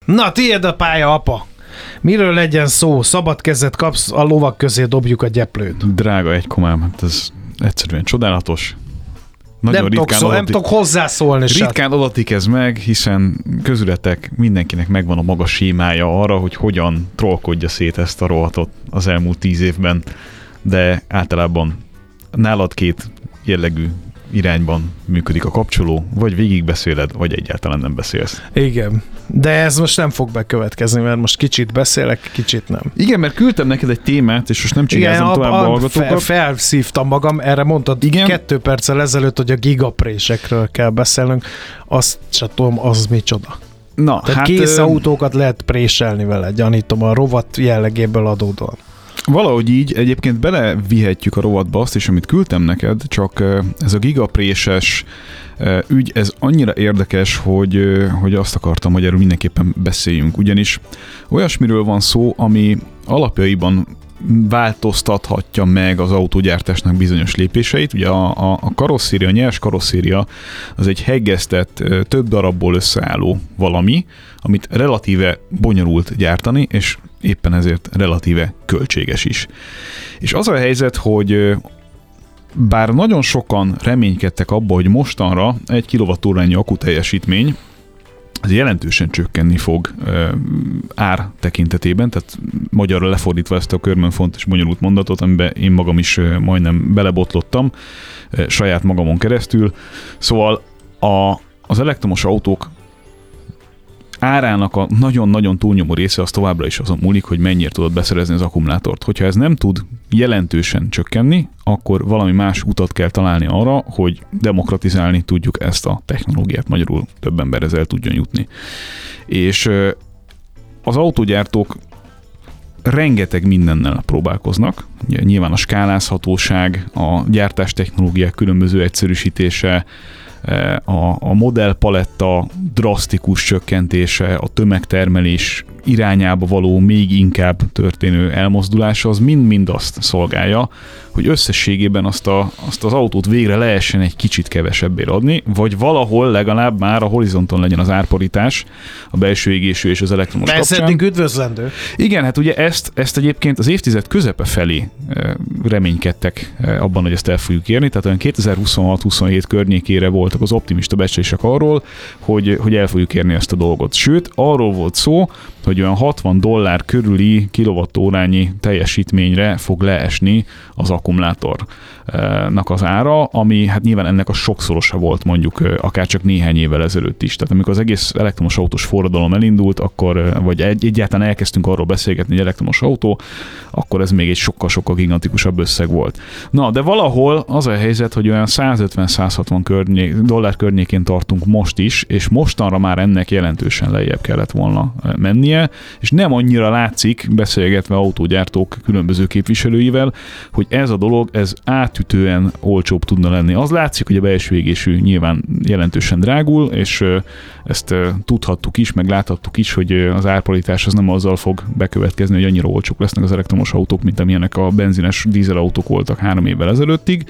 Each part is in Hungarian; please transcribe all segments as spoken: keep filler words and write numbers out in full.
Na, tiéd a pálya, apa! Miről legyen szó? Szabad kezet kapsz, a lovak közé dobjuk a gyeplőt. Drága egy komám, hát ez egyszerűen csodálatos. Nagyon nem, tudok szó, nem tudok hozzászólni se. Ritkán adatik ez meg, hiszen közületek mindenkinek megvan a maga sémája arra, hogy hogyan trollkodja szét ezt a rovatot az elmúlt tíz évben, de általában nálad két jellegű irányban működik a kapcsoló, vagy végigbeszéled, vagy egyáltalán nem beszélsz. Igen, de ez most nem fog bekövetkezni, mert most kicsit beszélek, kicsit nem. Igen, mert küldtem neked egy témát, és most nem csigázom tovább a hallgatókat. Fel, felszívtam magam, erre mondtad Igen? kettő perccel ezelőtt, hogy a gigaprésekről kell beszélnünk, azt se tudom, az micsoda. Na, Tehát hát, kész ö... autókat lehet préselni vele, gyanítom, a rovat jellegéből adódóan. Valahogy így egyébként belevihetjük a rovatba azt is, amit küldtem neked, csak ez a gigapréses ügy, ez annyira érdekes, hogy, hogy azt akartam, hogy erről mindenképpen beszéljünk. Ugyanis olyasmiről van szó, ami alapjaiban változtathatja meg az autógyártásnak bizonyos lépéseit. Ugye a, a, a karosszéria, a nyers karosszéria az egy heggeztett, több darabból összeálló valami, amit relatíve bonyolult gyártani, és éppen ezért relatíve költséges is. És az a helyzet, hogy bár nagyon sokan reménykedtek abba, hogy mostanra egy kilovattórányi akkuteljesítmény ez jelentősen csökkenni fog uh, ár tekintetében, tehát magyarra lefordítva ezt a körmön fontos bonyolult mondatot, amiben én magam is uh, majdnem belebotlottam uh, saját magamon keresztül. Szóval a, az elektromos autók árának a nagyon-nagyon túlnyomó része az továbbra is azon múlik, hogy mennyire tudod beszerezni az akkumulátort. Hogyha ez nem tud jelentősen csökkenni, akkor valami más utat kell találni arra, hogy demokratizálni tudjuk ezt a technológiát, magyarul több ember ezzel tudjon jutni. És az autógyártók rengeteg mindennel próbálkoznak. Nyilván a skálázhatóság, a gyártás technológiák különböző egyszerűsítése, a, a modellpaletta drasztikus csökkentése, a tömegtermelés irányába való még inkább történő elmozdulása, az mind-mind azt szolgálja, hogy összességében azt, a, azt az autót végre lehessen egy kicsit kevesebbért adni, vagy valahol legalább már a horizonton legyen az árparítás a belső égésű és az elektromos kapcsán. Ez eddig üdvözlendő. Igen, hát ugye ezt, ezt egyébként az évtized közepe felé reménykedtek abban, hogy ezt el fogjuk érni, tehát olyan kétezer-huszonhat huszonhét környékére voltak az optimista becslések arról, hogy, hogy el fogjuk érni ezt a dolgot. Sőt, arról volt szó, hogy olyan hatvan dollár körüli kilovattórányi teljesítményre fog leesni az akkumulátornak az ára, ami hát nyilván ennek a sokszorosa volt mondjuk akár csak néhány évvel ezelőtt is. Tehát amikor az egész elektromos autós forradalom elindult, akkor, vagy egy, egyáltalán elkezdtünk arról beszélgetni, hogy elektromos autó, akkor ez még egy sokkal-sokkal gigantikusabb összeg volt. Na, de valahol az a helyzet, hogy olyan százötven-százhatvan környék, dollár környékén tartunk most is, és mostanra már ennek jelentősen lejjebb kellett volna mennie, és nem annyira látszik, beszélgetve autógyártók különböző képviselőivel, hogy ez a dolog, ez átütően olcsóbb tudna lenni. Az látszik, hogy a belső égésű nyilván jelentősen drágul, és ezt tudhattuk is, meg láthattuk is, hogy az árparitás az nem azzal fog bekövetkezni, hogy annyira olcsók lesznek az elektromos autók, mint amilyenek a benzines dízelautók voltak három évvel ezelőttig.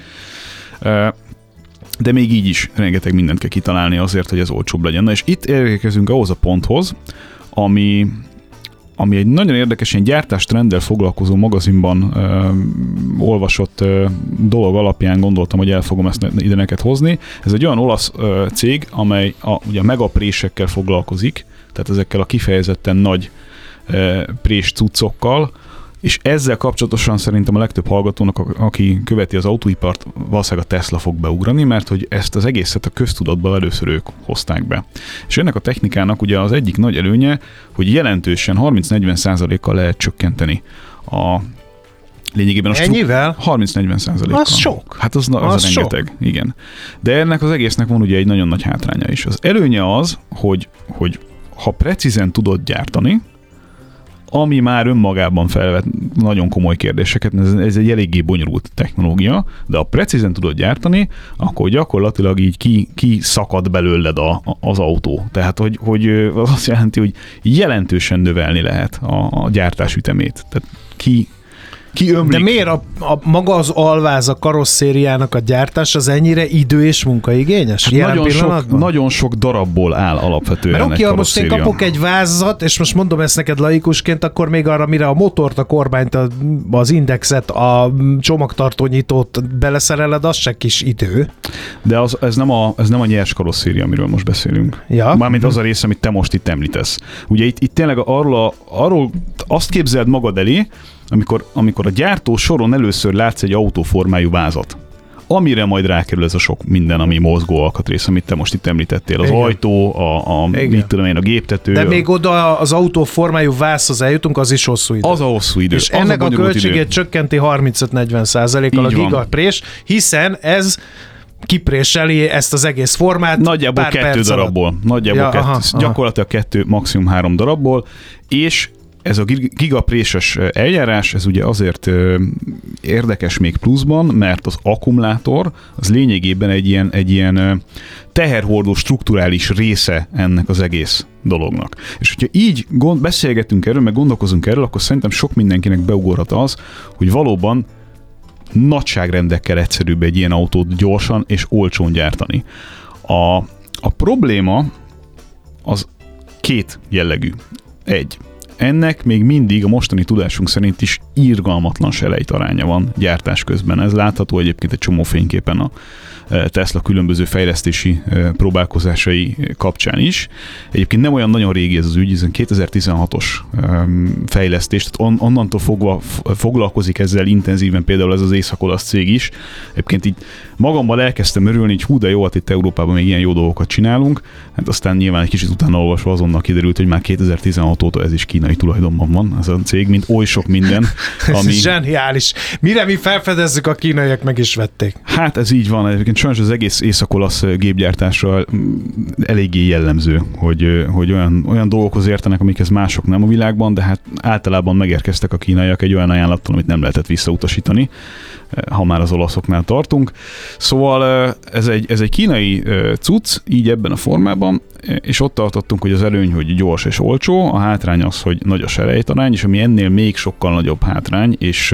De még így is rengeteg mindent kell kitalálni azért, hogy ez olcsóbb legyen. Na és itt érkezünk ahhoz a ponthoz, ami, ami egy nagyon érdekes ilyen gyártástrenddel foglalkozó magazinban ö, olvasott ö, dolog alapján gondoltam, hogy el fogom ezt ide neked hozni. Ez egy olyan olasz ö, cég, amely a, ugye a megaprésekkel foglalkozik, tehát ezekkel a kifejezetten nagy ö, prés cuccokkal, és ezzel kapcsolatosan szerintem a legtöbb hallgatónak, aki követi az autóipart, valószínűleg a Tesla fog beugrani, mert hogy ezt az egészet a köztudatban először ők hozták be. És ennek a technikának ugye az egyik nagy előnye, hogy jelentősen harminc-negyven százalékkal lehet csökkenteni a lényegében a Ennyivel? harminc-negyven százalékkal. Az sok. Hát az, az, az rengeteg, sok. Igen. De ennek az egésznek van ugye egy nagyon nagy hátránya is. Az előnye az, hogy, hogy ha precízen tudod gyártani, ami már önmagában felvet nagyon komoly kérdéseket, ez, ez egy eléggé bonyolult technológia, de ha precízen tudod gyártani, akkor gyakorlatilag így ki, ki szakad belőled a, az autó. Tehát, hogy, hogy az azt jelenti, hogy jelentősen növelni lehet a, a gyártás ütemét. Tehát ki kiömlik. De miért a, a maga az alváz, a karosszériának a gyártás az ennyire idő és munkaigényes? Hát nagyon, sok, nagyon sok darabból áll alapvetően. Mert oké, most én kapok egy vázat, és most mondom ezt neked laikusként, akkor még arra, mire a motort, a kormányt, az indexet, a csomagtartónyitót beleszereled, az se kis idő. De az, ez, nem a, ez nem a nyers karosszéria, amiről most beszélünk. Ja. Mármint az a rész, amit te most itt említesz. Ugye itt, itt tényleg arról, a, arról azt képzeld magad elé, amikor, amikor a gyártó soron először látsz egy autóformájú vázat, amire majd rákerül ez a sok minden, ami mozgó alkatrész, amit te most itt említettél. Az Igen. ajtó, a, a, mit tudom én, a géptető. De még oda az autóformájú vázhoz eljutunk, az is hosszú idő. Az a hosszú idő. És ennek a, a költségét idő. csökkenti harmincöt-negyven százalékkal a gigaprés, hiszen ez kipréseli ezt az egész formát. Nagyjából pár kettő darabból. Alatt. Nagyjából ja, kettő. Aha, gyakorlatilag aha. kettő, maximum három darabból, és ez a gigapréses eljárás, ez ugye azért érdekes még pluszban, mert az akkumulátor az lényegében egy ilyen, egy ilyen teherhordó strukturális része ennek az egész dolognak. És hogyha így gond, beszélgetünk erről, meg gondolkozunk erről, akkor szerintem sok mindenkinek beugorhat az, hogy valóban nagyságrendekkel egyszerűbb egy ilyen autót gyorsan és olcsón gyártani. A, a probléma az két jellegű. Egy. Ennek még mindig a mostani tudásunk szerint is irgalmatlan selejtaránya van gyártás közben. Ez látható egyébként egy csomó fényképen a Tesla különböző fejlesztési próbálkozásai kapcsán is. Egyébként nem olyan nagyon régi ez az ügy, ez kétezer-tizenhatos fejlesztés, tehát on, onnantól fogva foglalkozik ezzel intenzíven például ez az Észak-olasz cég is. Egyébként így magammal elkezdtem örülni, hogy hú, de jó, hát itt Európában még ilyen jó dolgokat csinálunk. Hát aztán nyilván egy kicsit utána olvasva azonnal kiderült, hogy már kétezer-tizenhat óta ez is kínai tulajdonban van, ez a cég, mint oly sok minden. Ami... ez zseniális. Mire mi felfedezzük, a kínaiak meg is vették. Hát ez így van. Egyébként sajnos az egész észak-olasz gépgyártásra eléggé jellemző, hogy, hogy olyan, olyan dolgokhoz értenek, amikhez mások nem a világban, de hát általában megérkeztek a kínaiak egy olyan ajánlattal, amit nem lehetett visszautasítani, ha már az olaszoknál tartunk. Szóval ez egy, ez egy kínai cucc, így ebben a formában, és ott tartottunk, hogy az előny, hogy gyors és olcsó, a hátrány az, hogy nagy a selejtarány, és ami ennél még sokkal nagyobb hátrány, és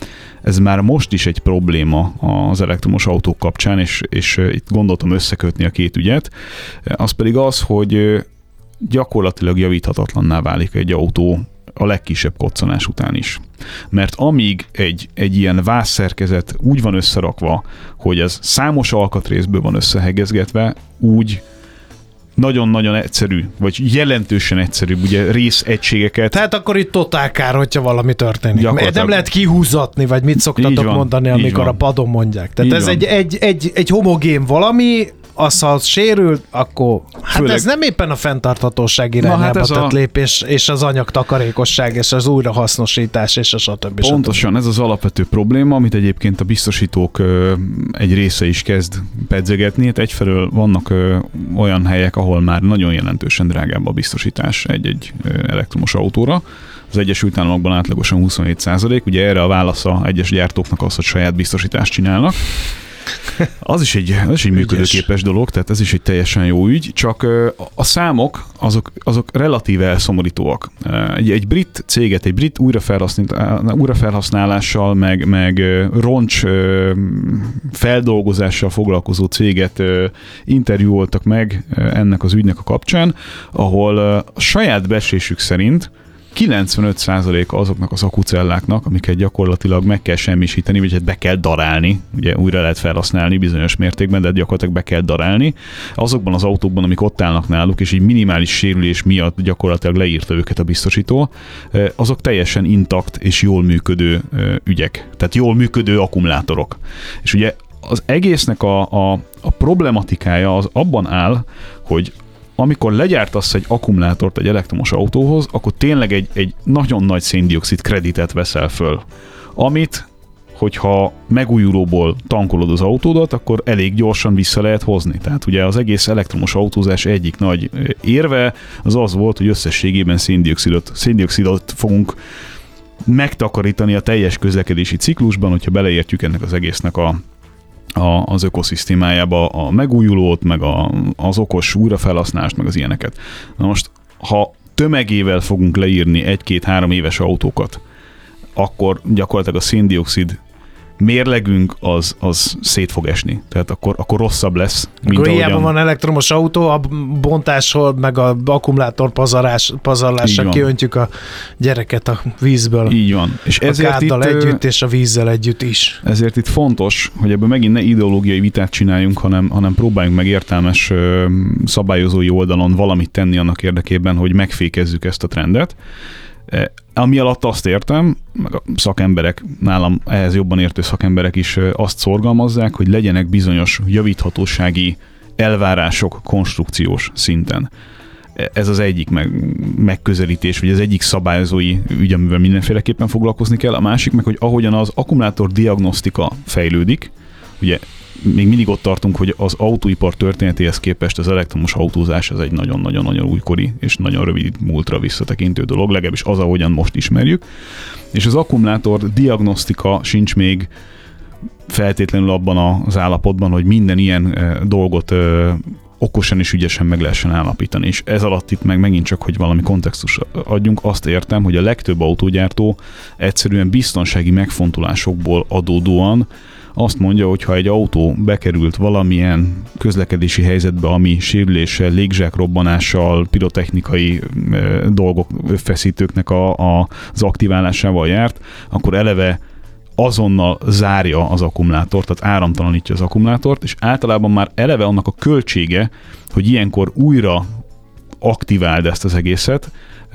ez már most is egy probléma az elektromos autók kapcsán, és, és itt gondoltam összekötni a két ügyet, az pedig az, hogy gyakorlatilag javíthatatlanná válik egy autó a legkisebb koccanás után is. Mert amíg egy, egy ilyen vázszerkezet úgy van összerakva, hogy ez számos alkatrészből van összehegezgetve, úgy nagyon-nagyon egyszerű, vagy jelentősen egyszerűbb, ugye részegységeket. Tehát akkor itt totál kár, hogyha valami történik. Nem lehet kihúzatni, vagy mit szoktatok van, mondani, amikor a padon mondják. Tehát így ez egy, egy, egy, egy homogén valami, az, ha sérül, akkor hát Főleg... ez nem éppen a fenntarthatóság irányába hát tett a... lépés, és az anyag takarékosság, és az újrahasznosítás, és a stb. Pontosan, stb. Ez az alapvető probléma, amit egyébként a biztosítók ö, egy része is kezd pedzegetni. Hát egyfelől vannak ö, olyan helyek, ahol már nagyon jelentősen drágább a biztosítás egy-egy ö, elektromos autóra. Az Egyesült Államokban átlagosan huszonhét százalék, ugye erre a válasza egyes gyártóknak az, hogy saját biztosítást csinálnak. Az is egy, az is egy működőképes dolog, tehát ez is egy teljesen jó ügy, csak a számok azok, azok relatíve elszomorítóak. Egy, egy brit céget, egy brit újrafelhasználással, meg, meg roncs feldolgozással foglalkozó céget interjúoltak meg ennek az ügynek a kapcsán, ahol a saját becslésük szerint kilencvenöt százaléka azoknak az akkucelláknak, amiket gyakorlatilag meg kell semmisíteni, vagy hát be kell darálni, ugye újra lehet felhasználni bizonyos mértékben, de gyakorlatilag be kell darálni. Azokban az autókban, amik ott állnak náluk, és így minimális sérülés miatt gyakorlatilag leírta őket a biztosító, azok teljesen intakt és jól működő ügyek. Tehát jól működő akkumulátorok. És ugye az egésznek a, a, a problematikája az abban áll, hogy amikor legyártasz egy akkumulátort egy elektromos autóhoz, akkor tényleg egy, egy nagyon nagy széndioxid kreditet veszel föl, amit, hogyha megújulóból tankolod az autódat, akkor elég gyorsan vissza lehet hozni. Tehát ugye az egész elektromos autózás egyik nagy érve az az volt, hogy összességében széndioxidot, széndioxidot fogunk megtakarítani a teljes közlekedési ciklusban, hogyha beleértjük ennek az egésznek a A, az ökoszisztémájába a megújulót, meg a, az okos újrafelhasználást, meg az ilyeneket. Na most, ha tömegével fogunk leírni egy-két-három éves autókat, akkor gyakorlatilag a széndioxid mérlegünk az, az szét fog esni. Tehát akkor, akkor rosszabb lesz. Akkor hiába van elektromos autó, a bontásról, meg a akkumulátor pazarlás, pazarlással kiöntjük a gyereket a vízből. Így van. És a ezért káddal itt, együtt és a vízzel együtt is. Ezért itt fontos, hogy ebből megint ne ideológiai vitát csináljunk, hanem, hanem próbáljunk meg értelmes szabályozói oldalon valamit tenni annak érdekében, hogy megfékezzük ezt a trendet. Ami alatt azt értem, meg a szakemberek, nálam ehhez jobban értő szakemberek is azt szorgalmazzák, hogy legyenek bizonyos javíthatósági elvárások konstrukciós szinten. Ez az egyik meg, megközelítés, vagy az egyik szabályozói ügy, amivel mindenféleképpen foglalkozni kell. A másik meg, hogy ahogyan az akkumulátor diagnosztika fejlődik, ugye még mindig ott tartunk, hogy az autóipar történetéhez képest az elektromos autózás az egy nagyon-nagyon-nagyon újkori és nagyon rövid múltra visszatekintő dolog, legalábbis az, ahogyan most ismerjük. És az akkumulátor diagnosztika sincs még feltétlenül abban az állapotban, hogy minden ilyen dolgot okosan és ügyesen meg lehessen állapítani. És ez alatt itt meg megint csak, hogy valami kontextus adjunk, azt értem, hogy a legtöbb autógyártó egyszerűen biztonsági megfontolásokból adódóan azt mondja, hogy ha egy autó bekerült valamilyen közlekedési helyzetbe, ami sérüléssel, légzsákrobbanással, pirotechnikai e, dolgok, feszítőknek a, a, az aktiválásával járt, akkor eleve azonnal zárja az akkumulátort, tehát áramtalanítja az akkumulátort, és általában már eleve annak a költsége, hogy ilyenkor újra aktiváld ezt az egészet,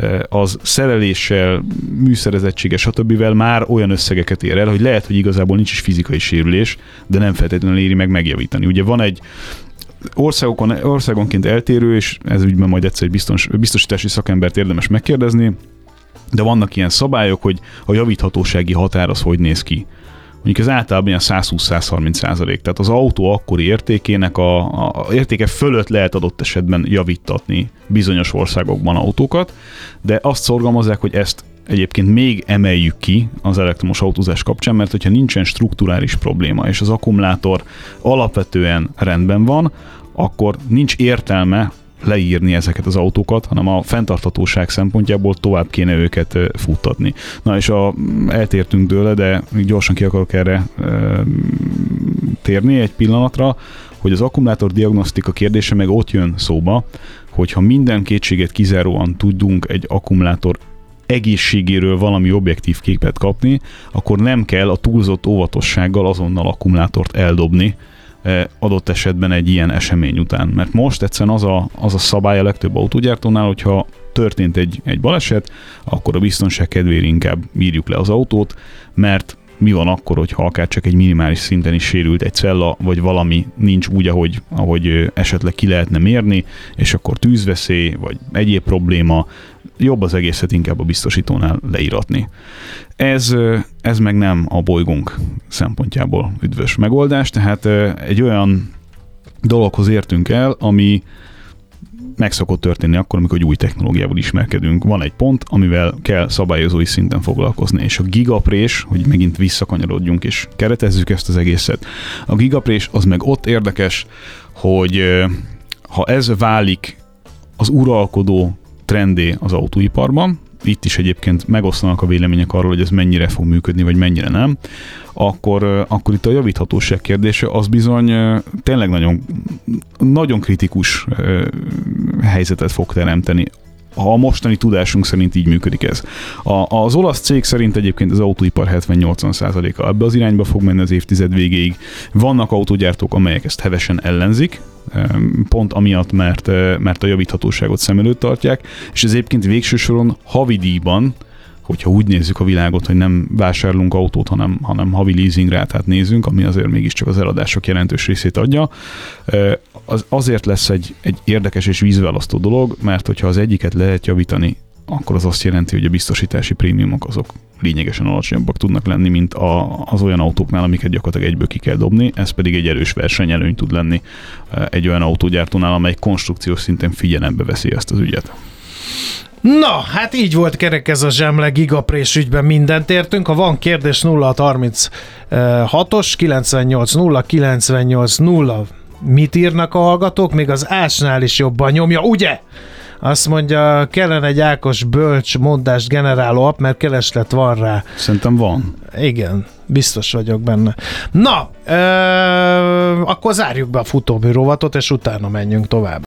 az szereléssel, műszerezettséggel, stb. Már olyan összegeket ér el, hogy lehet, hogy igazából nincs is fizikai sérülés, de nem feltétlenül éri meg megjavítani. Ugye van egy országokon, országonként eltérő, és ez ügyben majd egyszer egy biztos, biztosítási szakembert érdemes megkérdezni, de vannak ilyen szabályok, hogy a javíthatósági határ az hogy néz ki. Mondjuk ez általában ilyen száz húsz száz harminc százalék, tehát az autó akkori értékének a, a értéke fölött lehet adott esetben javítatni bizonyos országokban autókat, de azt szorgalmazzák, hogy ezt egyébként még emeljük ki az elektromos autózás kapcsán, mert hogyha nincsen strukturális probléma, és az akkumulátor alapvetően rendben van, akkor nincs értelme leírni ezeket az autókat, hanem a fenntarthatóság szempontjából tovább kéne őket futtatni. Na és a, eltértünk tőle, de gyorsan ki akarok erre e, térni egy pillanatra, hogy az akkumulátor diagnosztika kérdése meg ott jön szóba, hogyha minden kétséget kizáróan tudunk egy akkumulátor egészségéről valami objektív képet kapni, akkor nem kell a túlzott óvatossággal azonnal akkumulátort eldobni, adott esetben egy ilyen esemény után. Mert most egyszerűen az a, az a szabály a legtöbb autógyártónál, hogyha történt egy, egy baleset, akkor a biztonság kedvéért inkább írjuk le az autót, mert mi van akkor, hogyha akár csak egy minimális szinten is sérült egy cella, vagy valami nincs úgy, ahogy, ahogy esetleg ki lehetne mérni, és akkor tűzveszély, vagy egyéb probléma, jobb az egészet inkább a biztosítónál leíratni. Ez, ez meg nem a bolygónk szempontjából üdvös megoldás, tehát egy olyan dologhoz értünk el, ami meg szokott történni akkor, amikor egy új technológiával ismerkedünk. Van egy pont, amivel kell szabályozói szinten foglalkozni, és a gigaprés, hogy megint visszakanyarodjunk és keretezzük ezt az egészet. A gigaprés az meg ott érdekes, hogy ha ez válik az uralkodó trendé az autóiparban, itt is egyébként megosztanak a vélemények arról, hogy ez mennyire fog működni, vagy mennyire nem, akkor, akkor itt a javíthatóság kérdése az bizony tényleg nagyon, nagyon kritikus helyzetet fog teremteni. Ha a mostani tudásunk szerint így működik ez. A, az olasz cég szerint egyébként az autóipar hetven-nyolcvan százaléka ebbe az irányba fog menni az évtized végéig. Vannak autógyártók, amelyek ezt hevesen ellenzik, pont amiatt, mert, mert a javíthatóságot szem előtt tartják, és ez egyébként végső soron havidíjban, hogyha úgy nézzük a világot, hogy nem vásárlunk autót, hanem, hanem havi leasingrátát nézünk, ami azért mégiscsak az eladások jelentős részét adja, az azért lesz egy, egy érdekes és vízválasztó dolog, mert hogyha az egyiket lehet javítani, akkor az azt jelenti, hogy a biztosítási prémiumok azok lényegesen alacsonyabbak tudnak lenni, mint a, az olyan autóknál, amiket gyakorlatilag egyből ki kell dobni, ez pedig egy erős versenyelőny tud lenni egy olyan autógyártónál, amely konstrukciós szinten figyelembe veszi ezt az ügyet. Na, hát így volt kerek ez a zsemle gigaprés ügyben, mindent értünk. Ha van kérdés, nulla harminchatos kilencvennyolc nulla kilencvennyolc nulla. Mit írnak a hallgatók? Még az Ásnál is jobban nyomja, ugye? Azt mondja, kellene egy Ákos bölcs mondást generáló app, mert kereslet van rá. Szerintem van. Igen, biztos vagyok benne. Na, ö, akkor zárjuk be a futómű rovatot, és utána menjünk tovább.